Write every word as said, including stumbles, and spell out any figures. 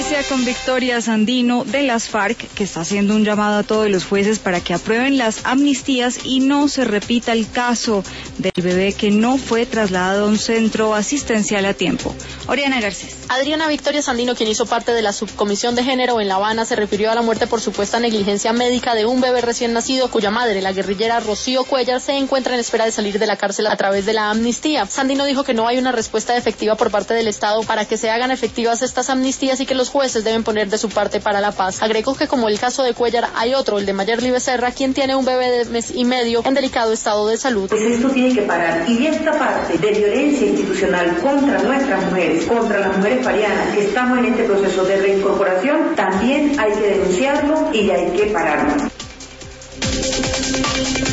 noticia con Victoria Sandino de las FARC, que está haciendo un llamado a todos los jueces para que aprueben las amnistías y no se repita el caso del bebé que no fue trasladado a un centro asistencial a tiempo. Oriana Garcés. Adriana Victoria Sandino, quien hizo parte de la subcomisión de género en La Habana, se refirió a la muerte por supuesta negligencia médica de un bebé recién nacido cuya madre, la guerrillera Rocío Cuellar, se encuentra en espera de salir de la cárcel a través de la amnistía. Sandino dijo que no hay una respuesta efectiva por parte del Estado para que se hagan efectivas estas amnistías y que los jueces deben poner de su parte para la paz. Agregó que como el caso de Cuellar hay otro, el de Mayerly Becerra, quien tiene un bebé de mes y medio en delicado estado de salud. Pues esto tiene que parar, y esta parte de violencia institucional contra nuestras mujeres, contra las mujeres parianas que estamos en este proceso de reincorporación, también hay que denunciarlo y hay que pararlo.